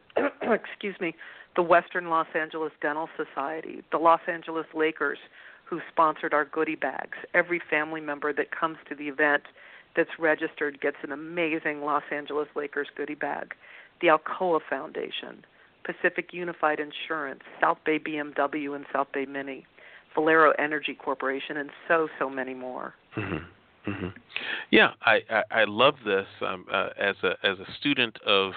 the Western Los Angeles Dental Society, the Los Angeles Lakers, who sponsored our goodie bags. Every family member that comes to the event that's registered gets an amazing Los Angeles Lakers goodie bag. The Alcoa Foundation, Pacific Unified Insurance, South Bay BMW and South Bay Mini, Valero Energy Corporation, and so many more. Mm-hmm. Mm-hmm. Yeah, I love this. As a student of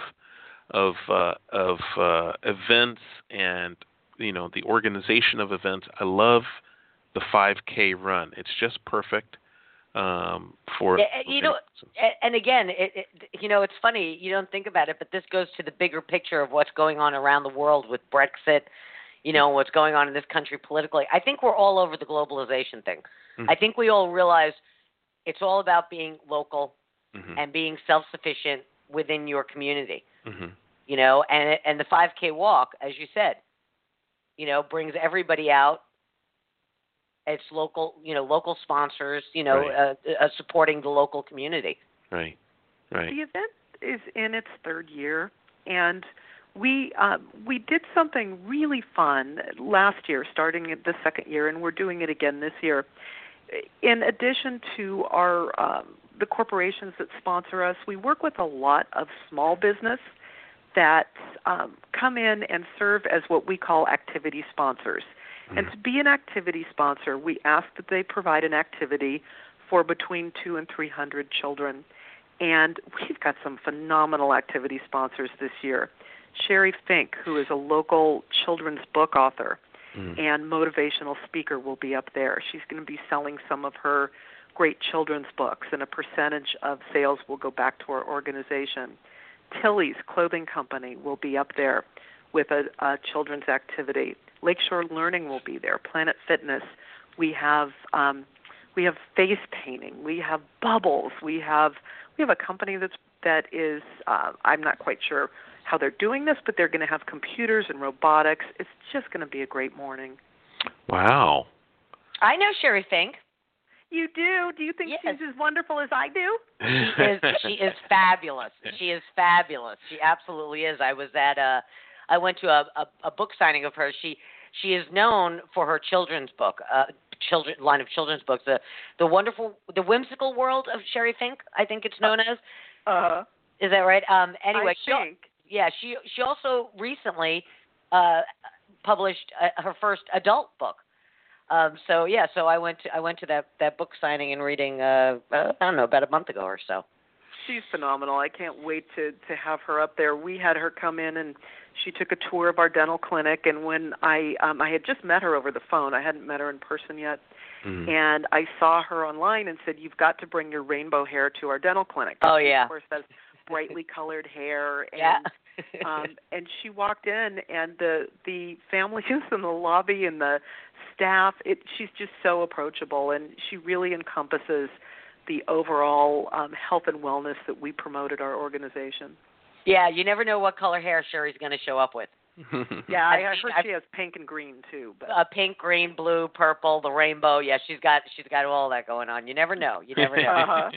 events and the organization of events, I love the 5K run. It's just perfect for and again, it's funny, you don't think about it, but this goes to the bigger picture of what's going on around the world with Brexit, what's going on in this country politically. I think we're all over the globalization thing. Mm-hmm. I think we all realize it's all about being local and being self-sufficient within your community. And the 5K walk, as you said, brings everybody out. It's local, local sponsors, right. Supporting the local community. Right. The event is in its third year, and we did something really fun last year, starting the second year, and we're doing it again this year. In addition to our the corporations that sponsor us, we work with a lot of small business that come in and serve as what we call activity sponsors. And to be an activity sponsor, we ask that they provide an activity for between 200 and 300 children. And we've got some phenomenal activity sponsors this year. Sherry Fink, who is a local children's book author and motivational speaker, will be up there. She's going to be selling some of her great children's books, and a percentage of sales will go back to our organization. Tilly's Clothing Company will be up there with a children's activity. Lakeshore Learning will be there. Planet Fitness. We have face painting. We have bubbles. We have a company that is I'm not quite sure how they're doing this, but they're going to have computers and robotics. It's just going to be a great morning. Wow. I know Sherry Fink. You do? Do you think she's as wonderful as I do? She is fabulous. She is fabulous. She absolutely is. I went to a book signing of hers. She is known for her children's book, line of children's books, the whimsical world of Sherry Fink, I think it's known as. Is that right? Anyway, she also recently published her first adult book. So I went to that book signing and reading. I don't know, about a month ago or so. she's phenomenal. I can't wait to have her up there. We had her come in and she took a tour of our dental clinic, and when I had just met her over the phone. I hadn't met her in person yet. Mm-hmm. And I saw her online and said, "You've got to bring your rainbow hair to our dental clinic." Oh, yeah. Of course, that's brightly colored hair. And, yeah. And she walked in, and the families in the lobby and the staff, she's just so approachable, and she really encompasses the overall health and wellness that we promote at our organization. Yeah, you never know what color hair Sherry's going to show up with. Yeah, I heard she has pink and green too. But. Pink, green, blue, purple, the rainbow. Yeah, she's got all that going on. You never know. You never know. Uh-huh.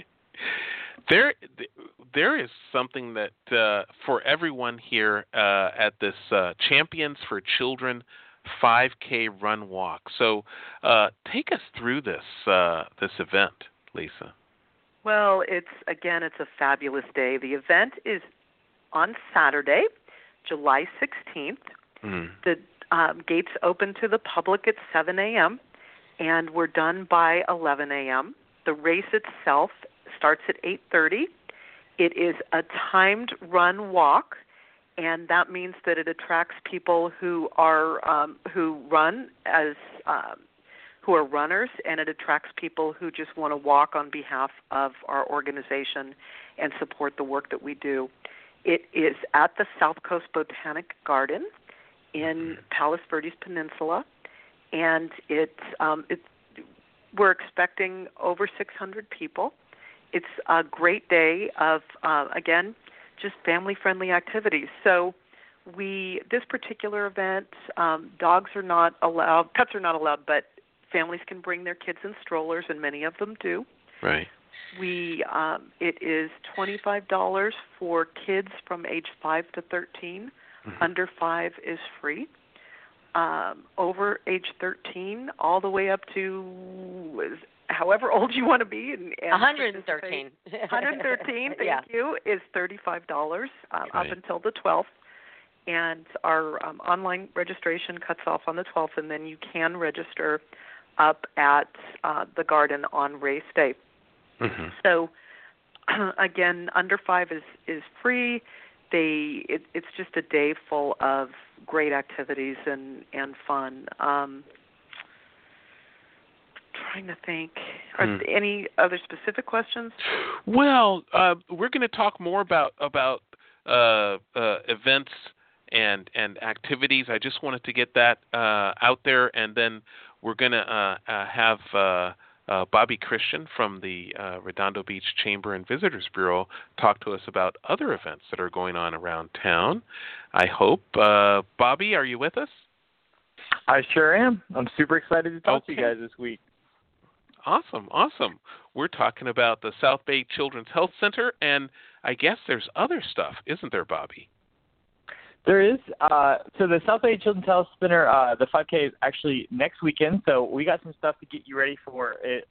There is something that for everyone here at this Champions for Children 5K Run Walk. So take us through this event, Lisa. Well, it's a fabulous day. The event is on Saturday, July 16th. Mm. The gates open to the public at 7 a.m., and we're done by 11 a.m. The race itself starts at 8:30. It is a timed run walk, and that means that it attracts people who are runners, and it attracts people who just want to walk on behalf of our organization and support the work that we do. It is at the South Coast Botanic Garden in Palos Verdes Peninsula, and we're expecting over 600 people. It's a great day of, again, just family-friendly activities. So this particular event, dogs are not allowed, pets are not allowed, but families can bring their kids in strollers, and many of them do. Right. It is $25 for kids from age 5 to 13. Mm-hmm. Under 5 is free. Over age 13, all the way up to however old you want to be. And 113. 113, thank you, is $35 up until the 12th. And our online registration cuts off on the 12th, and then you can register up at the garden on race day. Mm-hmm. So, again, under 5 is free. It's just a day full of great activities and fun. Trying to think. Are there any other specific questions? Well, we're going to talk more about events and activities. I just wanted to get that out there, and then we're going to have Bobby Christian from the Redondo Beach Chamber and Visitors Bureau talk to us about other events that are going on around town, I hope. Bobby, are you with us? I sure am. I'm super excited to talk to you guys this week. Awesome. We're talking about the South Bay Children's Health Center, and I guess there's other stuff, isn't there, Bobby? There is. So the South Bay Children's Health Center, the 5K is actually next weekend. So we got some stuff to get you ready for it.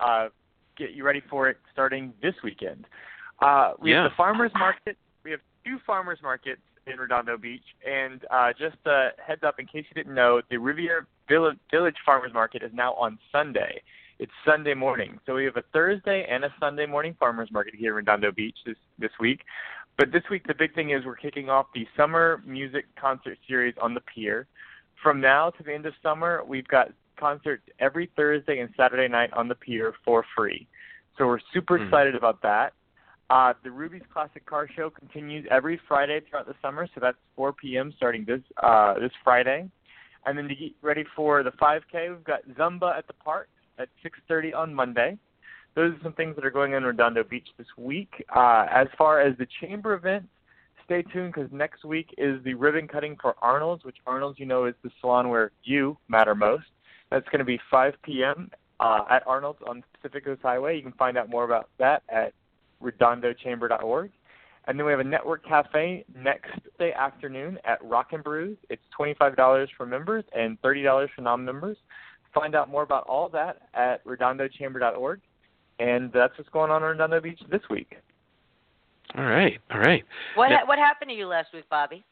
Starting this weekend. We have the farmers market. We have 2 farmers markets in Redondo Beach, and just a heads up in case you didn't know, the Riviera Village Farmers Market is now on Sunday. It's Sunday morning. So we have a Thursday and a Sunday morning farmers market here in Redondo Beach this week. But this week, the big thing is we're kicking off the summer music concert series on the pier. From now to the end of summer, we've got concerts every Thursday and Saturday night on the pier for free. So we're super excited about that. The Ruby's Classic Car Show continues every Friday throughout the summer, so that's 4 p.m. starting this Friday. And then to get ready for the 5K, we've got Zumba at the park at 6:30 on Monday. Those are some things that are going on in Redondo Beach this week. As far as the chamber events, stay tuned because next week is the ribbon cutting for Arnold's, which Arnold's, is the salon where you matter most. That's going to be 5 p.m. At Arnold's on Pacific Coast Highway. You can find out more about that at redondochamber.org. And then we have a network cafe next day afternoon at Rockin' Brews. It's $25 for members and $30 for non-members. Find out more about all that at redondochamber.org. And that's what's going on in Redondo Beach this week. All right. What happened to you last week, Bobby?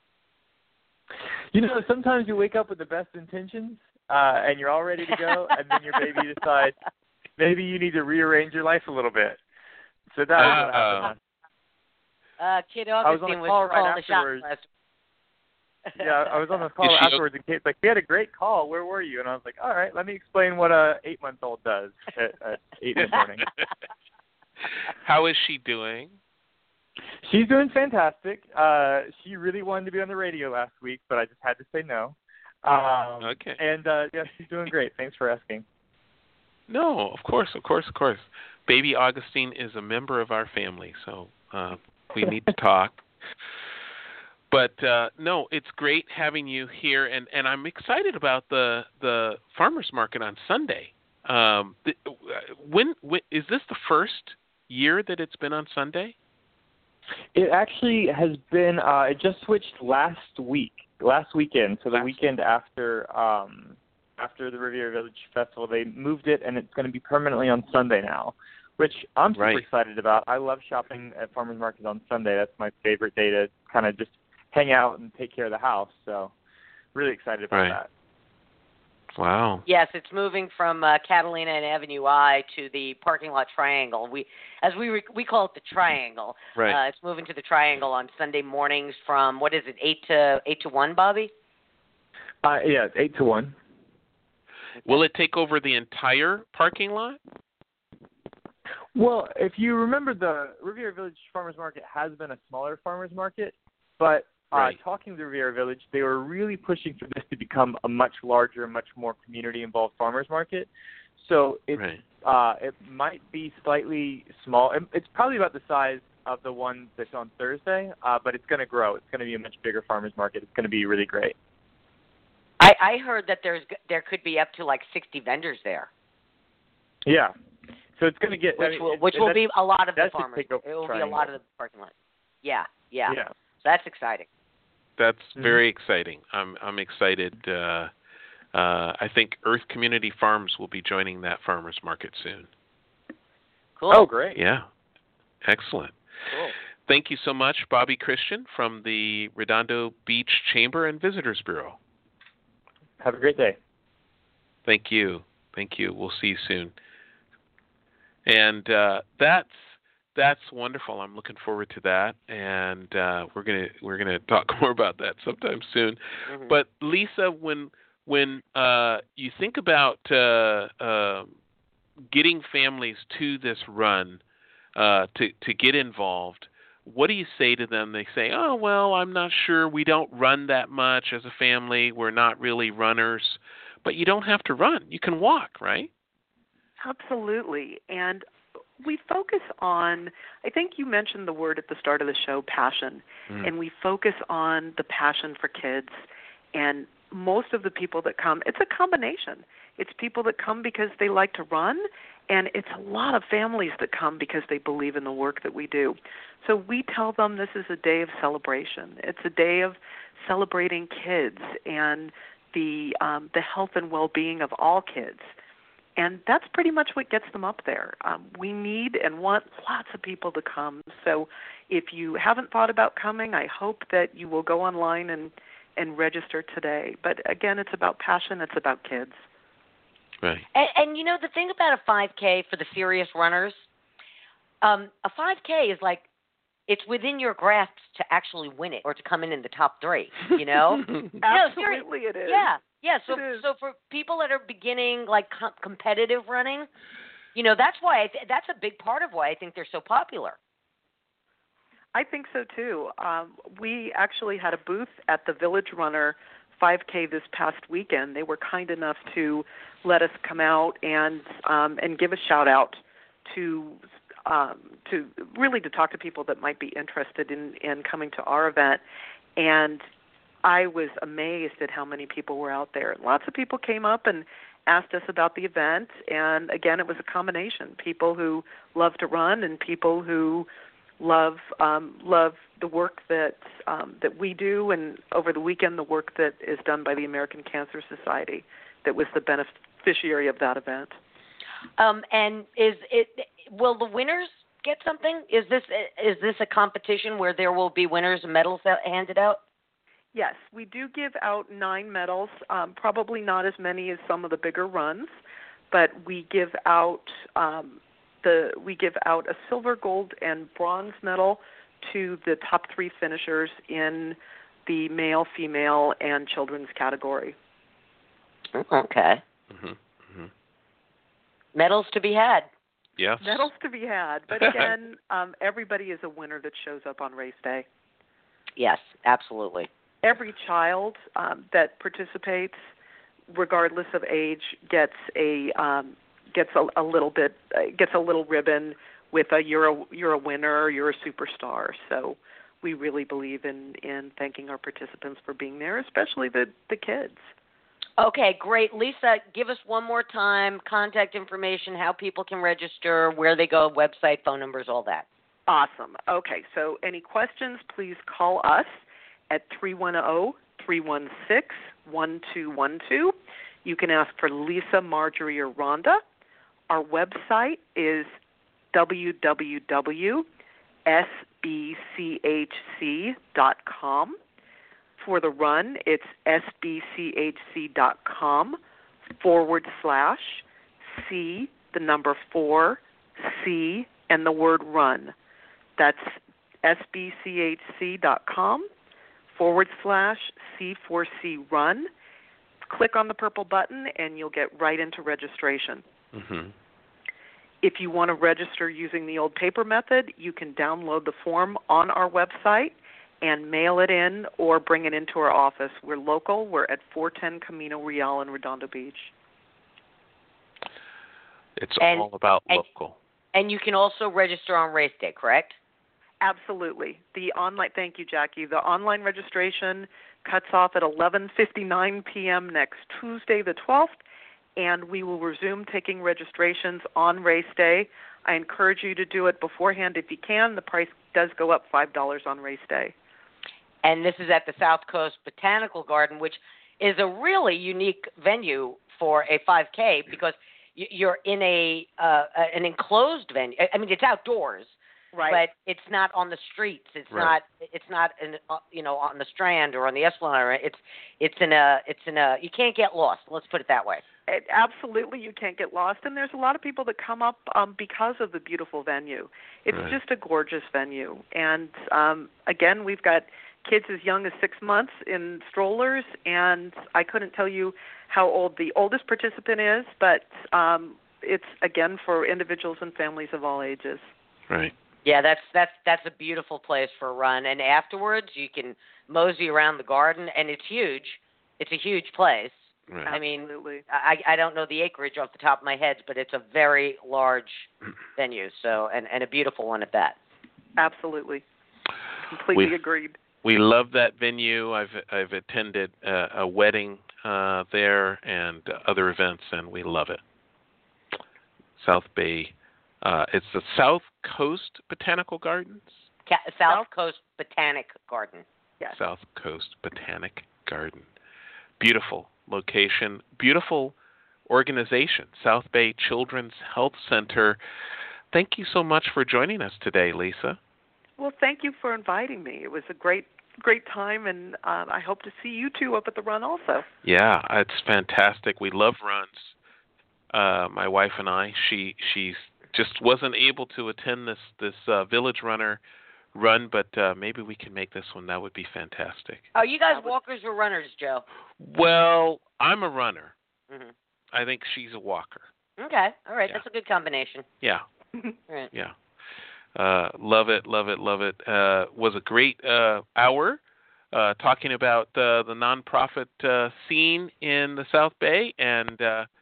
Sometimes you wake up with the best intentions, and you're all ready to go, and then your baby decides maybe you need to rearrange your life a little bit. So that was what happened. Kid I was on Augustine a was call right calling the shots afterwards. last Yeah, I was on the call afterwards, and Kate's like, "We had a great call. Where were you?" And I was like, "All right, let me explain what a 8-month-old does at 8 in the morning." How is she doing? She's doing fantastic. She really wanted to be on the radio last week, but I just had to say no. Okay. And yeah, she's doing great. Thanks for asking. No, of course. Baby Augustine is a member of our family, so we need to talk. But no, it's great having you here, and I'm excited about the farmers market on Sunday. When is this the first year that it's been on Sunday? It actually has been. It just switched last weekend. So the weekend after the Riviera Village Festival, they moved it, and it's going to be permanently on Sunday now, which I'm super excited about. I love shopping at farmers markets on Sunday. That's my favorite day to kind of just hang out and take care of the house. So really excited about that. Wow. Yes, it's moving from Catalina and Avenue I to the parking lot triangle. We call it the triangle. Right. It's moving to the triangle on Sunday mornings from, what is it, 8 to 1, Bobby? Yeah, 8 to 1. Will it take over the entire parking lot? Well, if you remember, the Riviera Village Farmers Market has been a smaller farmers market, but talking to Riviera Village, they were really pushing for this to become a much larger, much more community-involved farmers market. So it might be slightly small. It's probably about the size of the one that's on Thursday, but it's going to grow. It's going to be a much bigger farmers market. It's going to be really great. I heard that there could be up to like 60 vendors there. Yeah. So it's going to get which will be a lot of the farmers. It will be a lot of the parking lot. Yeah. So that's exciting. That's very exciting. I'm excited. I think Earth Community Farms will be joining that farmers market soon. Cool. Oh, great. Yeah. Excellent. Cool. Thank you so much, Bobby Christian from the Redondo Beach Chamber and Visitors Bureau. Have a great day. Thank you. We'll see you soon. And that's wonderful. I'm looking forward to that, and we're gonna talk more about that sometime soon. Mm-hmm. But Lisa, when you think about getting families to this run to get involved, what do you say to them? They say, "Oh, well, I'm not sure. We don't run that much as a family. We're not really runners." But you don't have to run. You can walk, right? Absolutely. And we focus on, I think you mentioned the word at the start of the show, passion. And we focus on the passion for kids. And most of the people that come, it's a combination. It's people that come because they like to run, and it's a lot of families that come because they believe in the work that we do. So we tell them this is a day of celebration. It's a day of celebrating kids and the health and well-being of all kids. And that's pretty much what gets them up there. We need and want lots of people to come. So if you haven't thought about coming, I hope that you will go online and register today. But again, it's about passion. It's about kids. Right. And you know, the thing about a 5K for the serious runners, a 5K is like, it's within your grasp to actually win it or to come in the top 3, you know? Absolutely it is. Yeah. So for people that are beginning like competitive running, you know, that's why that's a big part of why I think they're so popular. I think so too. We actually had a booth at the Village Runner 5K this past weekend. They were kind enough to let us come out and give a shout out to talk to people that might be interested in coming to our event. And I was amazed at how many people were out there. Lots of people came up and asked us about the event. And again, it was a combination: people who love to run and people who love the work that we do. And over the weekend, the work that is done by the American Cancer Society, that was the beneficiary of that event. And will the winners get something? Is this a competition where there will be winners and medals handed out? Yes, we do give out 9 medals. Probably not as many as some of the bigger runs, but we give out a silver, gold, and bronze medal to the top 3 finishers in the male, female, and children's category. Okay. Medals to be had. Yes. Medals to be had. But again, everybody is a winner that shows up on race day. Yes, absolutely. Every child that participates, regardless of age, gets a little ribbon with a you're a winner, you're a superstar. So we really believe in thanking our participants for being there, especially the kids. Okay, great. Lisa, give us one more time, contact information, how people can register, where they go, website, phone numbers, all that. Awesome. Okay, so any questions, please call us at 310-316-1212. You can ask for Lisa, Marjorie, or Rhonda. Our website is www.sbchc.com. For the run, it's sbchc.com/C, the number 4, C, and the word run. That's sbchc.com/C4C run. Click on the purple button, and you'll get right into registration. If you want to register using the old paper method, you can download the form on our website and mail it in or bring it into our office. We're local. We're at 410 Camino Real in Redondo Beach. It's all about local. And you can also register on race day, correct? Absolutely. Thank you, Jackie. The online registration cuts off at 11:59 p.m. next Tuesday, the 12th, and we will resume taking registrations on race day. I encourage you to do it beforehand if you can. The price does go up $5 on race day. And this is at the South Coast Botanical Garden, which is a really unique venue for a 5K because you're in an enclosed venue. I mean, it's outdoors, right? But it's not on the streets. It's not in, on the Strand or on the Esplanade. It's in a. You can't get lost. Let's put it that way. Absolutely, you can't get lost, and there's a lot of people that come up because of the beautiful venue. It's just a gorgeous venue, and again, we've got kids as young as 6 months in strollers, and I couldn't tell you how old the oldest participant is, but it's again for individuals and families of all ages. Right. Yeah, that's a beautiful place for a run, and afterwards you can mosey around the garden, and it's huge. It's a huge place. Right. I mean, Absolutely. I don't know the acreage off the top of my head, but it's a very large venue, so and a beautiful one at that. Absolutely. Completely agreed. We love that venue. I've attended a wedding there and other events, and we love it. South Bay. It's the South Coast Botanical Gardens? South Coast Botanic Garden. Yes. South Coast Botanic Garden. Beautiful location, beautiful organization, South Bay Children's Health Center. Thank you so much for joining us today, Lisa. Well, thank you for inviting me. It was a great time, and I hope to see you two up at the run also. Yeah, it's fantastic. We love runs. My wife and I, she just wasn't able to attend this Village Runner run, but maybe we can make this one. That would be fantastic. Are you guys walkers or runners, Joe? Well, I'm a runner. Mm-hmm. I think she's a walker. Okay, all right. Yeah. That's a good combination. Yeah. Right. Yeah. Love it. Was a great hour talking about the nonprofit scene in the South Bay, and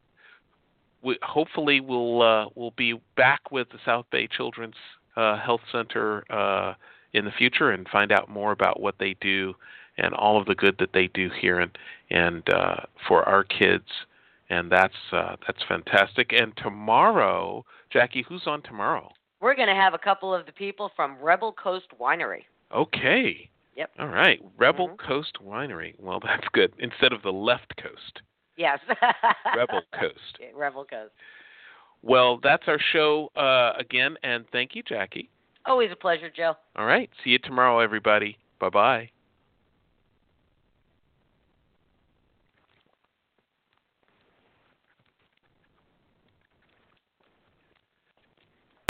hopefully we'll be back with the South Bay Children's Health Center in the future and find out more about what they do and all of the good that they do here and for our kids. And that's fantastic. And tomorrow, Jackie, who's on tomorrow? We're going to have a couple of the people from Rebel Coast Winery. Okay. Yep. All right. Rebel Coast Winery. Well, that's good. Instead of the left coast. Yes. Rebel Coast. Rebel Coast. Well, that's our show again, and thank you, Jackie. Always a pleasure, Joe. All right. See you tomorrow, everybody. Bye-bye.